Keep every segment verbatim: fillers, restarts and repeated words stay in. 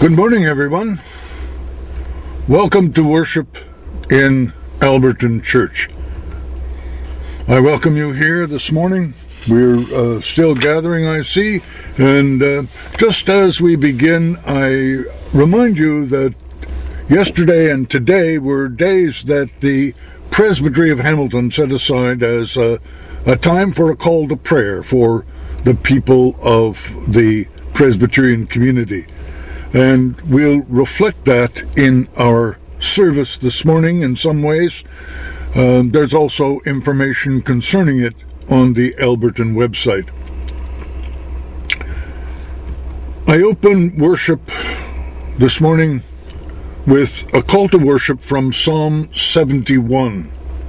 Good morning, everyone. Welcome to worship in Alberton Church. I welcome you here this morning. We're uh, still gathering, I see, and uh, just as we begin, I remind you that yesterday and today were days that the Presbytery of Hamilton set aside as a, a time for a call to prayer for the people of the Presbyterian community. And we'll reflect that in our service this morning in some ways. Um, there's also information concerning it on the Alberton website. I open worship this morning with a call to worship from Psalm seventy-one.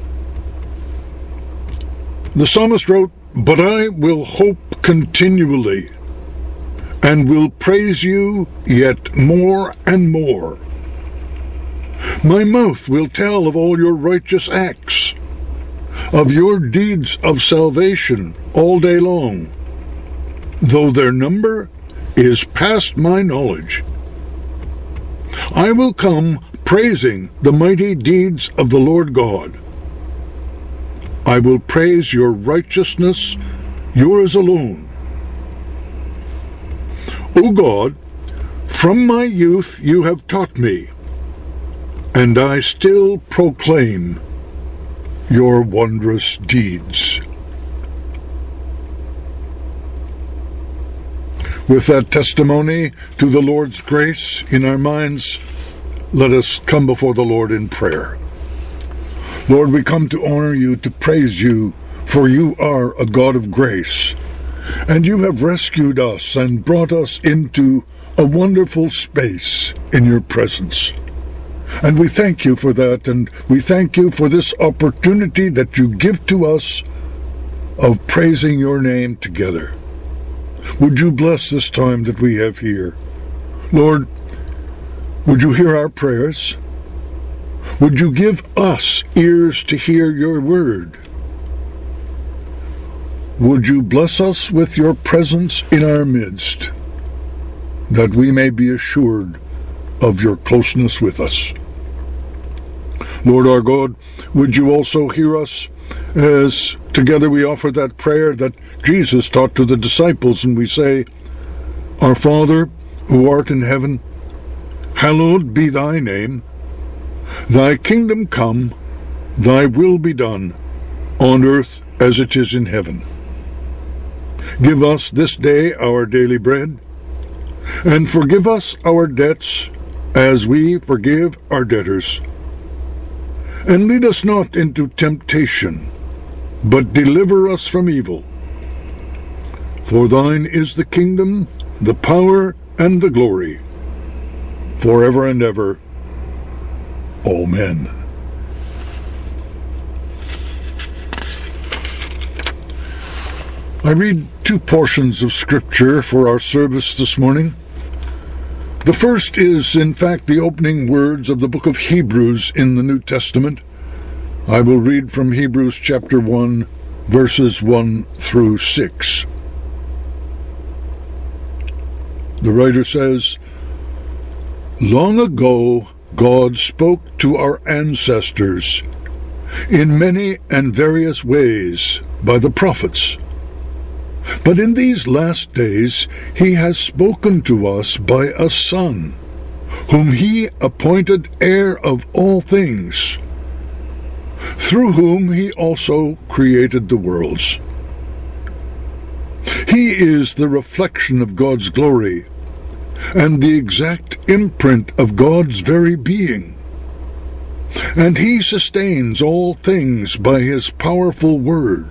The psalmist wrote, "But I will hope continually, and will praise you yet more and more. My mouth will tell of all your righteous acts, of your deeds of salvation all day long, though their number is past my knowledge. I will come praising the mighty deeds of the Lord God. I will praise your righteousness, yours alone. O God, from my youth you have taught me, and I still proclaim your wondrous deeds." With that testimony to the Lord's grace in our minds, let us come before the Lord in prayer. Lord, we come to honor you, to praise you, for you are a God of grace. And you have rescued us and brought us into a wonderful space in your presence. And we thank you for that, and we thank you for this opportunity that you give to us of praising your name together. Would you bless this time that we have here? Lord, would you hear our prayers? Would you give us ears to hear your word? Would you bless us with your presence in our midst, that we may be assured of your closeness with us? Lord our God, would you also hear us as together we offer that prayer that Jesus taught to the disciples, and we say, "Our Father, who art in heaven, hallowed be thy name. Thy kingdom come, thy will be done, on earth as it is in heaven. Give us this day our daily bread, and forgive us our debts as we forgive our debtors. And lead us not into temptation, but deliver us from evil. For thine is the kingdom, the power, and the glory, forever and ever. Amen." I read two portions of Scripture for our service this morning. The first is, in fact, the opening words of the book of Hebrews in the New Testament. I will read from Hebrews chapter one, verses one through six. The writer says, "Long ago God spoke to our ancestors in many and various ways by the prophets. But in these last days he has spoken to us by a Son, whom he appointed heir of all things, through whom he also created the worlds. He is the reflection of God's glory, and the exact imprint of God's very being. And he sustains all things by his powerful word.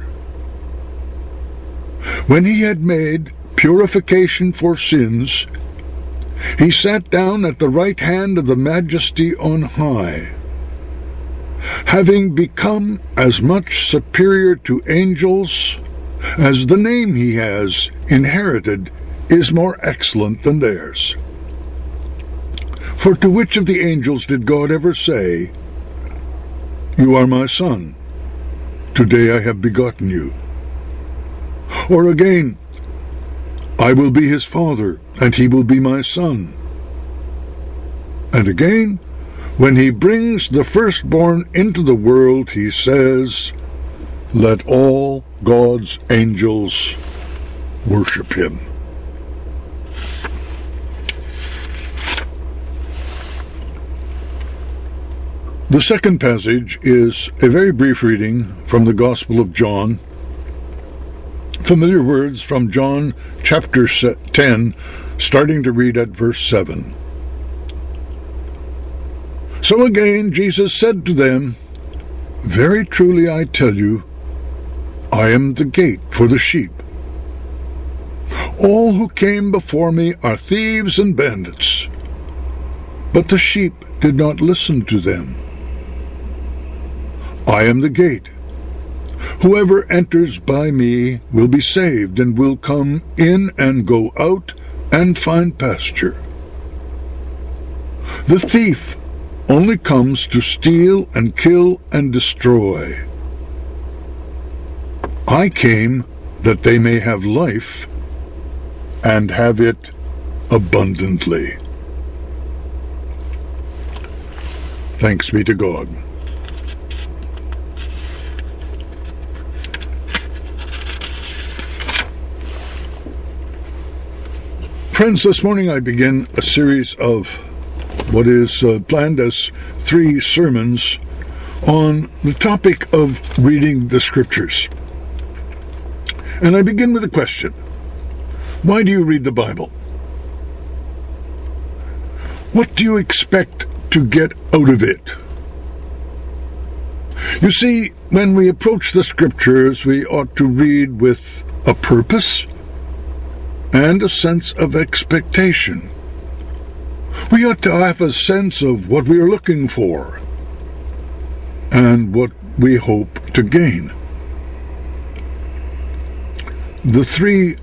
When he had made purification for sins, he sat down at the right hand of the Majesty on high, having become as much superior to angels as the name he has inherited is more excellent than theirs. For to which of the angels did God ever say, 'You are my son, today I have begotten you'? Or again, 'I will be his father, and he will be my son'? And again, when he brings the firstborn into the world, he says, let all God's angels worship him. The second passage is a very brief reading from the Gospel of John. Familiar words from John chapter ten, starting to read at verse seven. So again Jesus said to them, very truly I tell you, I am the gate for the sheep. All who came before me are thieves and bandits, but the sheep did not listen to them. I am the gate. Whoever enters by me will be saved and will come in and go out and find pasture. The thief only comes to steal and kill and destroy. I came that they may have life and have it abundantly. Thanks be to God. Friends, this morning I begin a series of what is uh, planned as three sermons on the topic of reading the Scriptures. And I begin with a question. Why do you read the Bible? What do you expect to get out of it? You see, when we approach the Scriptures, we ought to read with a purpose and a sense of expectation. We ought to have a sense of what we are looking for and what we hope to gain. The three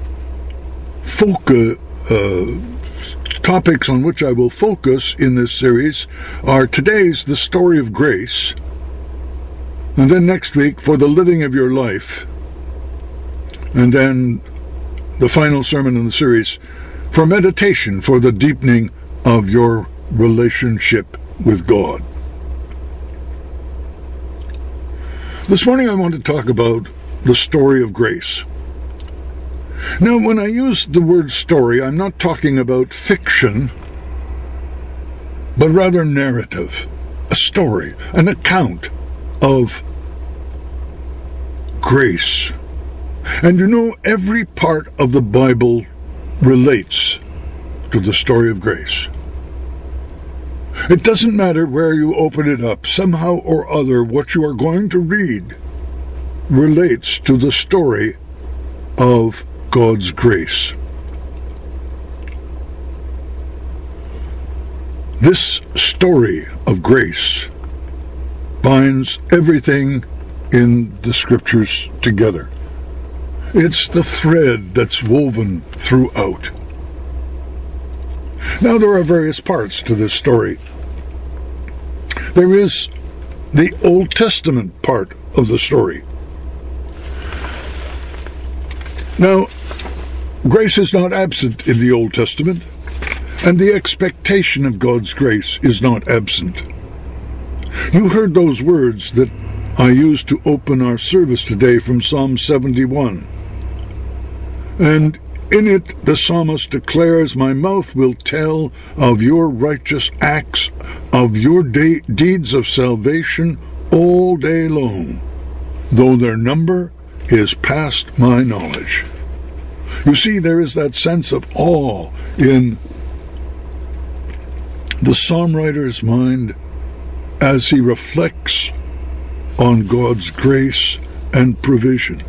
foca, uh, topics on which I will focus in this series are today's the story of grace, and then next week for the living of your life, and then the final sermon in the series for meditation for the deepening of your relationship with God. This morning I want to talk about the story of grace. Now, when I use the word story, I'm not talking about fiction, but rather narrative, a story, an account of grace. And you know, every part of the Bible relates to the story of grace. It doesn't matter where you open it up, somehow or other, what you are going to read relates to the story of God's grace. This story of grace binds everything in the Scriptures together. It's the thread that's woven throughout. Now, there are various parts to this story. There is the Old Testament part of the story. Now, grace is not absent in the Old Testament, and the expectation of God's grace is not absent. You heard those words that I used to open our service today from Psalm seventy-one. And in it, the psalmist declares, my mouth will tell of your righteous acts, of your de- deeds of salvation all day long, though their number is past my knowledge. You see, there is that sense of awe in the psalm writer's mind as he reflects on God's grace and provision.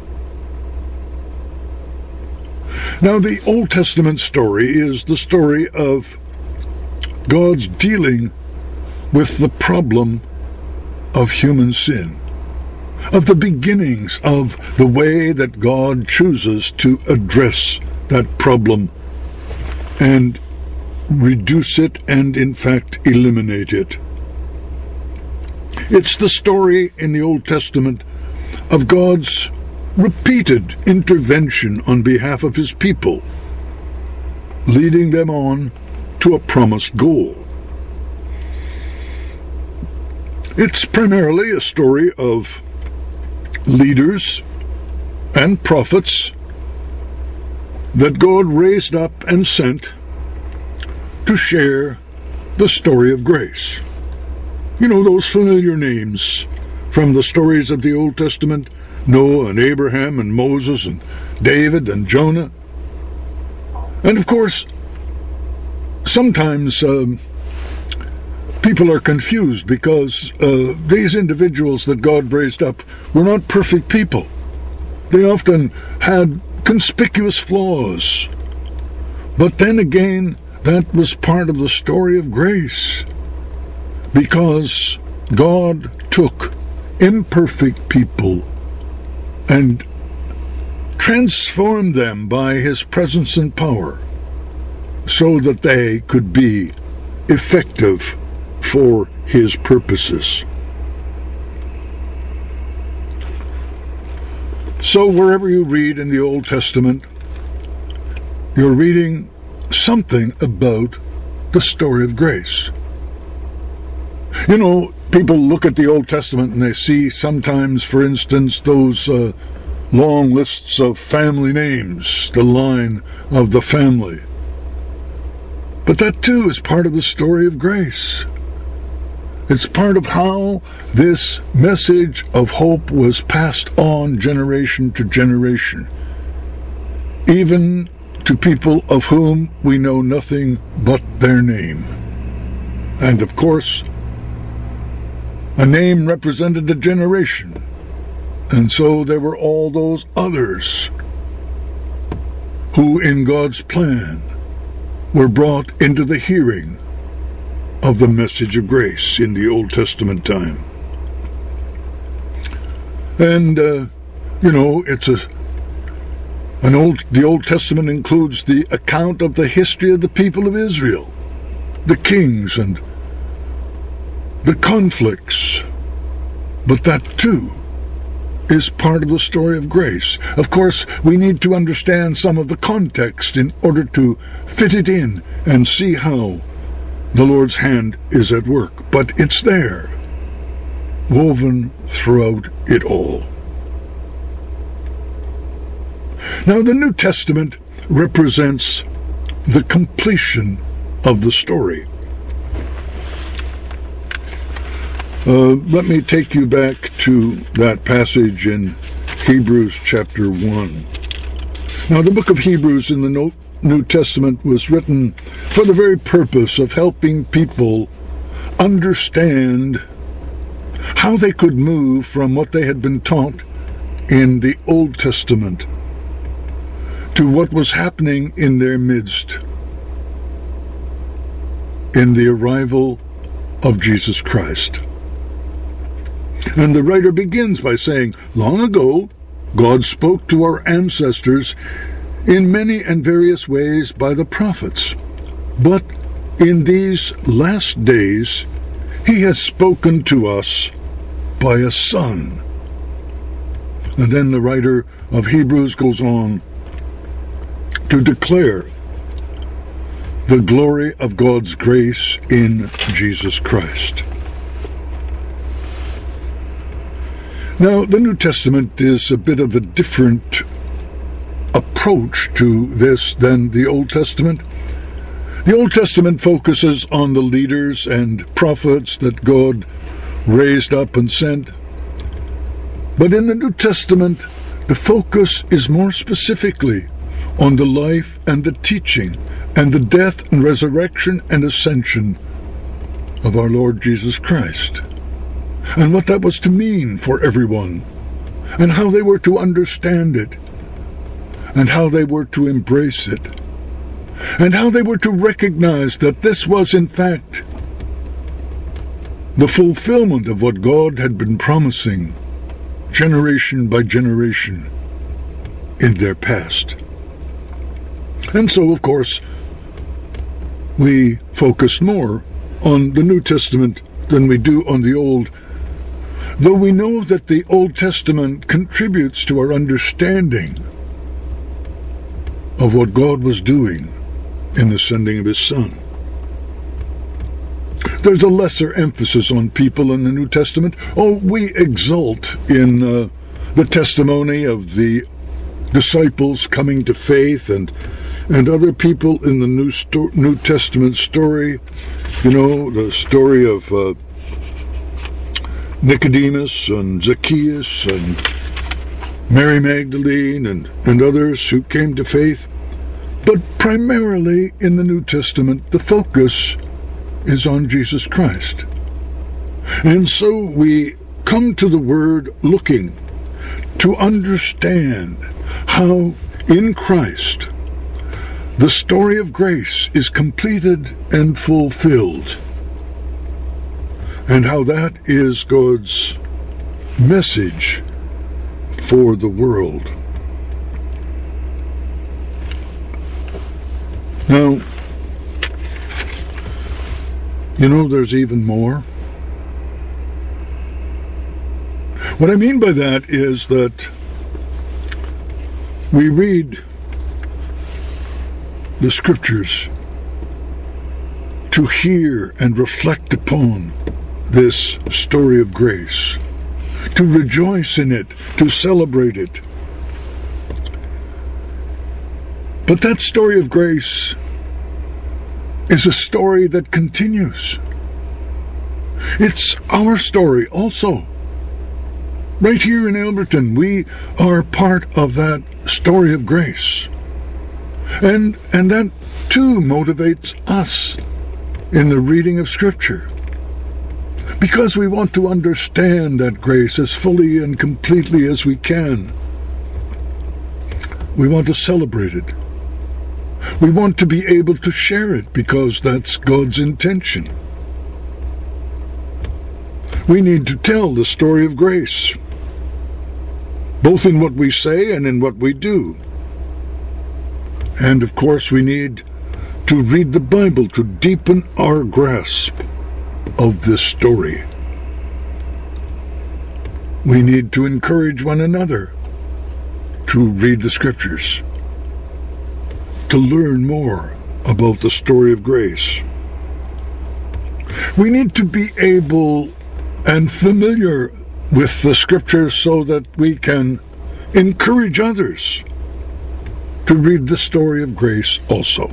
Now, the Old Testament story is the story of God's dealing with the problem of human sin, of the beginnings of the way that God chooses to address that problem and reduce it and, in fact, eliminate it. It's the story in the Old Testament of God's repeated intervention on behalf of his people, leading them on to a promised goal. It's primarily a story of leaders and prophets that God raised up and sent to share the story of grace. You know, those familiar names from the stories of the Old Testament, Noah and Abraham and Moses and David and Jonah. And of course, sometimes um, people are confused because uh, these individuals that God raised up were not perfect people. They often had conspicuous flaws. But then again, that was part of the story of grace, because God took imperfect people and transformed them by his presence and power so that they could be effective for his purposes. So wherever you read in the Old Testament, you're reading something about the story of grace. You know, people look at the Old Testament and they see sometimes, for instance, those uh, long lists of family names, the line of the family. But that too is part of the story of grace. It's part of how this message of hope was passed on generation to generation, even to people of whom we know nothing but their name. And of course, a name represented a generation, and so there were all those others who, in God's plan, were brought into the hearing of the message of grace in the Old Testament time. And, uh, you know, it's a an old. the Old Testament includes the account of the history of the people of Israel, the kings and the conflicts. But that, too, is part of the story of grace. Of course, we need to understand some of the context in order to fit it in and see how the Lord's hand is at work. But it's there, woven throughout it all. Now, the New Testament represents the completion of the story. Uh, let me take you back to that passage in Hebrews chapter one. Now, the book of Hebrews in the New Testament was written for the very purpose of helping people understand how they could move from what they had been taught in the Old Testament to what was happening in their midst in the arrival of Jesus Christ. And the writer begins by saying, long ago, God spoke to our ancestors in many and various ways by the prophets. But in these last days, he has spoken to us by a Son. And then the writer of Hebrews goes on to declare the glory of God's grace in Jesus Christ. Now, the New Testament is a bit of a different approach to this than the Old Testament. The Old Testament focuses on the leaders and prophets that God raised up and sent. But in the New Testament, the focus is more specifically on the life and the teaching and the death and resurrection and ascension of our Lord Jesus Christ, and what that was to mean for everyone, and how they were to understand it, and how they were to embrace it, and how they were to recognize that this was in fact the fulfillment of what God had been promising generation by generation in their past. And so, of course, we focus more on the New Testament than we do on the Old, though we know that the Old Testament contributes to our understanding of what God was doing in the sending of his Son. There's a lesser emphasis on people in the New Testament. Oh, we exult in uh, the testimony of the disciples coming to faith and and other people in the New Sto- New Testament story. You know, the story of uh, Nicodemus and Zacchaeus and Mary Magdalene and, and others who came to faith. But primarily in the New Testament, the focus is on Jesus Christ. And so we come to the Word looking to understand how in Christ the story of grace is completed and fulfilled, and how that is God's message for the world. Now, you know, there's even more. What I mean by that is that we read the Scriptures to hear and reflect upon this story of grace, to rejoice in it, to celebrate it. But that story of grace is a story that continues. It's our story also. Right here in Alberton, we are part of that story of grace. And, and that too motivates us in the reading of Scripture, because we want to understand that grace as fully and completely as we can. We want to celebrate it. We want to be able to share it, because that's God's intention. We need to tell the story of grace, both in what we say and in what we do. And of course, we need to read the Bible to deepen our grasp of this story. We need to encourage one another to read the Scriptures, to learn more about the story of grace. We need to be able and familiar with the Scriptures so that we can encourage others to read the story of grace also.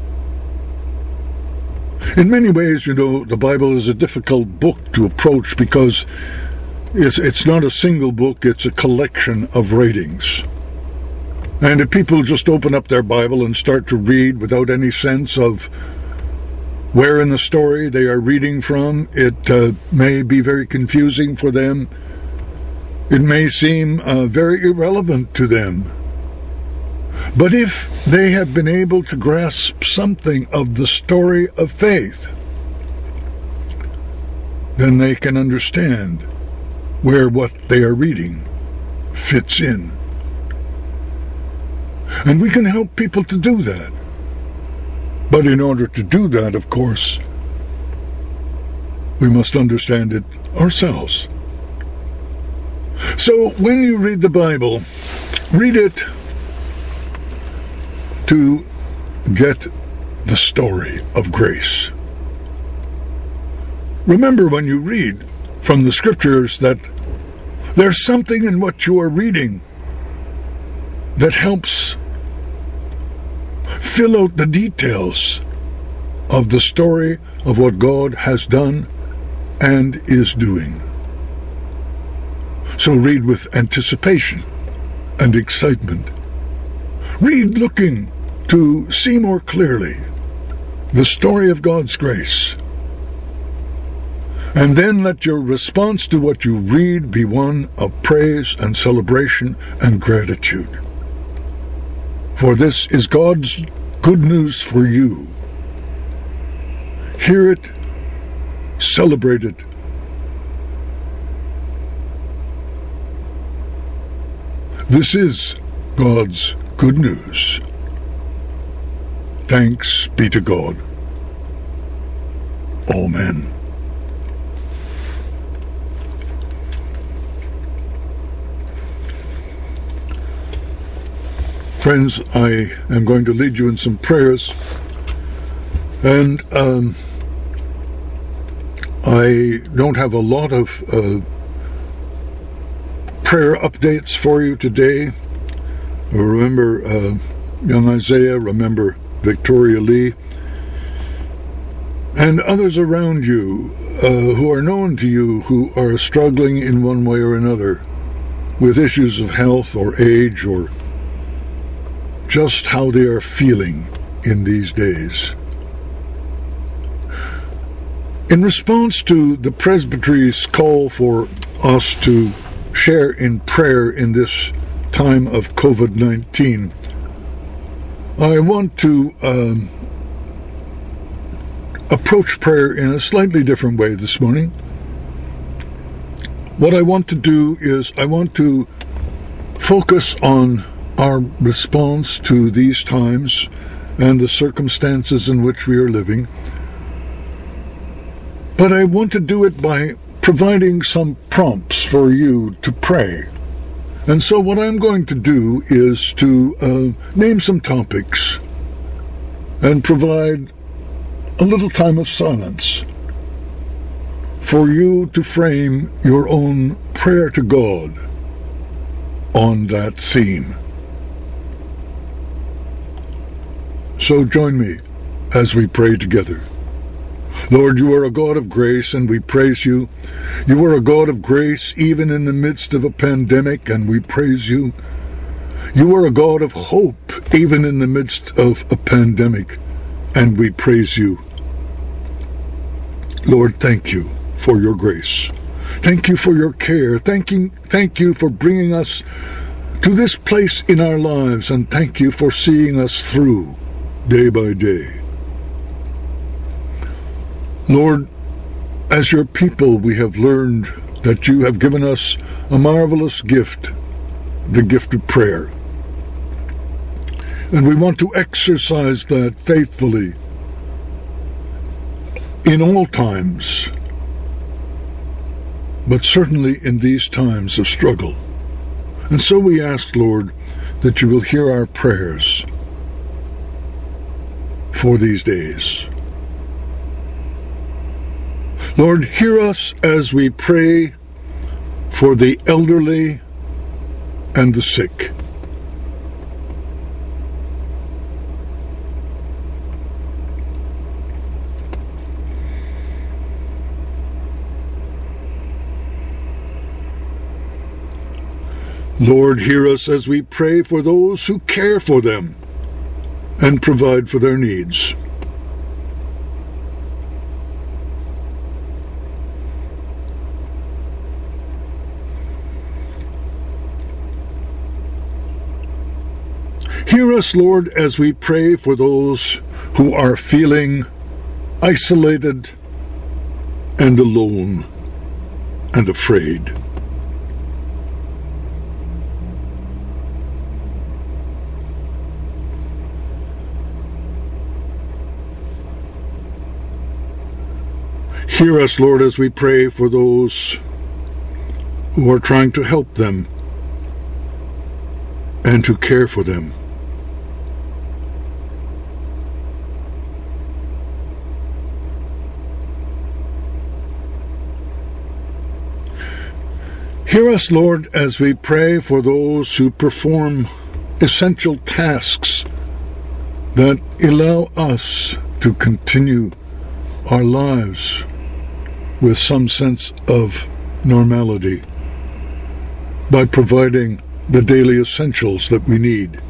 In many ways, you know, the Bible is a difficult book to approach because it's, it's not a single book, it's a collection of writings. And if people just open up their Bible and start to read without any sense of where in the story they are reading from, it uh, may be very confusing for them. It may seem uh, very irrelevant to them. But if they have been able to grasp something of the story of faith, then they can understand where what they are reading fits in. And we can help people to do that. But in order to do that, of course, we must understand it ourselves. So when you read the Bible, read it to get the story of grace. Remember when you read from the Scriptures that there's something in what you are reading that helps fill out the details of the story of what God has done and is doing. So read with anticipation and excitement. Read looking to see more clearly the story of God's grace. And then let your response to what you read be one of praise and celebration and gratitude. For this is God's good news for you. Hear it, celebrate it, this is God's good news. Thanks be to God. Amen. Friends, I am going to lead you in some prayers, and um, I don't have a lot of uh, prayer updates for you today. Remember uh, young Isaiah, remember Victoria Lee, and others around you uh, who are known to you who are struggling in one way or another with issues of health or age or just how they are feeling in these days. In response to the Presbytery's call for us to share in prayer in this time of COVID nineteen, I want to um, approach prayer in a slightly different way this morning. What I want to do is I want to focus on our response to these times and the circumstances in which we are living. But I want to do it by providing some prompts for you to pray. And so what I'm going to do is to uh, name some topics and provide a little time of silence for you to frame your own prayer to God on that theme. So join me as we pray together. Lord, you are a God of grace, and we praise you. You are a God of grace even in the midst of a pandemic, and we praise you. You are a God of hope even in the midst of a pandemic, and we praise you. Lord, thank you for your grace. Thank you for your care. Thank you, thank you for bringing us to this place in our lives, and thank you for seeing us through day by day. Lord, as your people, we have learned that you have given us a marvelous gift, the gift of prayer. And we want to exercise that faithfully in all times, but certainly in these times of struggle. And so we ask, Lord, that you will hear our prayers for these days. Lord, hear us as we pray for the elderly and the sick. Lord, hear us as we pray for those who care for them and provide for their needs. Hear us, Lord, as we pray for those who are feeling isolated and alone and afraid. Hear us, Lord, as we pray for those who are trying to help them and to care for them. Hear us, Lord, as we pray for those who perform essential tasks that allow us to continue our lives with some sense of normality by providing the daily essentials that we need.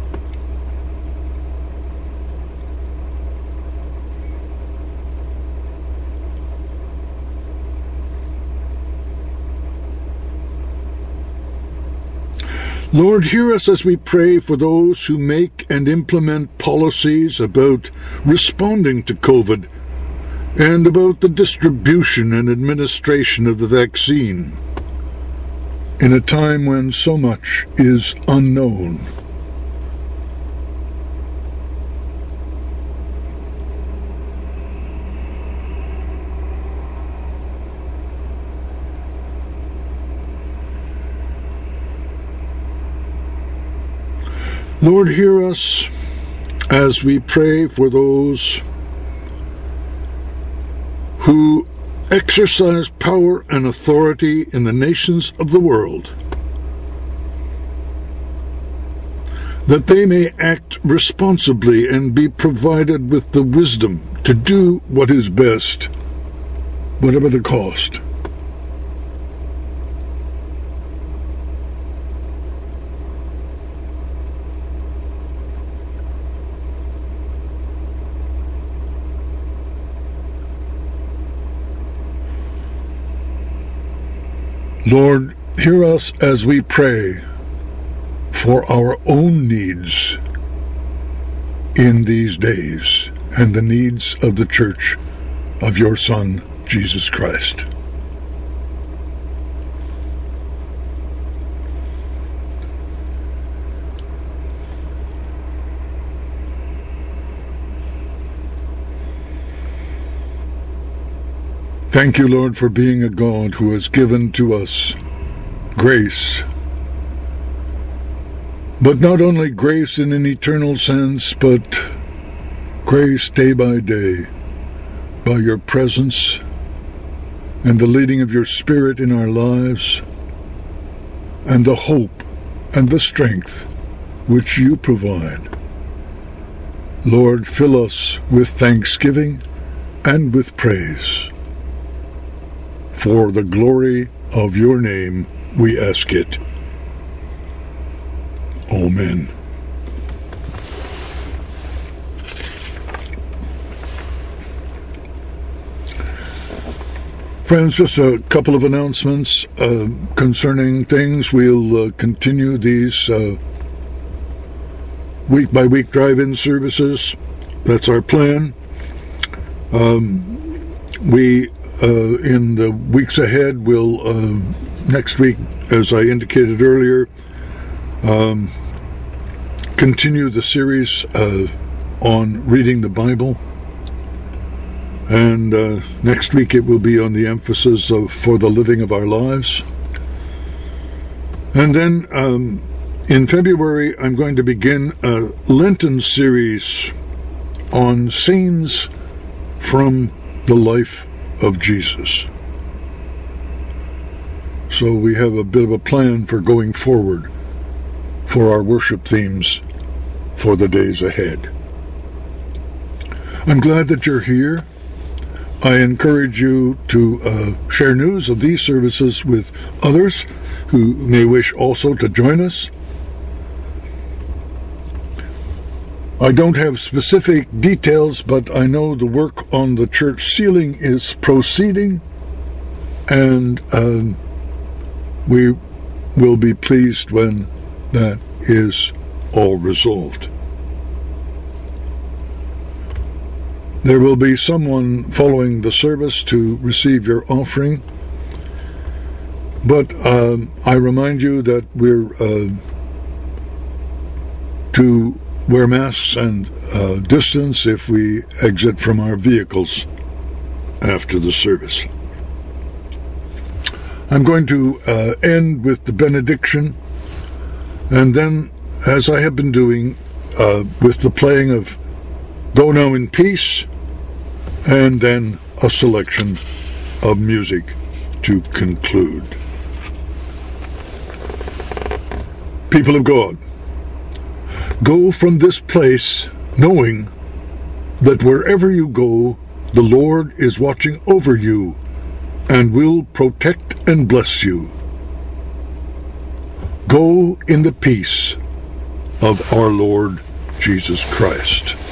Lord, hear us as we pray for those who make and implement policies about responding to COVID and about the distribution and administration of the vaccine in a time when so much is unknown. Lord, hear us as we pray for those who exercise power and authority in the nations of the world, that they may act responsibly and be provided with the wisdom to do what is best, whatever the cost. Lord, hear us as we pray for our own needs in these days and the needs of the church of your Son, Jesus Christ. Thank you, Lord, for being a God who has given to us grace. But not only grace in an eternal sense, but grace day by day, by your presence and the leading of your Spirit in our lives, and the hope and the strength which you provide. Lord, fill us with thanksgiving and with praise. For the glory of your name we ask it. Amen. Friends, just a couple of announcements uh, concerning things. We'll uh, continue these uh, week-by-week drive-in services. That's our plan. Um, we Uh, in the weeks ahead, we'll, uh, next week, as I indicated earlier, um, continue the series uh, on reading the Bible. And uh, next week it will be on the emphasis of for the living of our lives. And then um, in February, I'm going to begin a Lenten series on scenes from the life of Jesus. So we have a bit of a plan for going forward for our worship themes for the days ahead. I'm glad that you're here. I encourage you to uh, share news of these services with others who may wish also to join us. I don't have specific details, but I know the work on the church ceiling is proceeding, and um, we will be pleased when that is all resolved. There will be someone following the service to receive your offering, but um, I remind you that we're uh, to wear masks and uh, distance if we exit from our vehicles after the service. I'm going to uh, end with the benediction, and then, as I have been doing, uh, with the playing of Go Now in Peace, and then a selection of music to conclude. People of God, go from this place knowing that wherever you go, the Lord is watching over you and will protect and bless you. Go in the peace of our Lord Jesus Christ.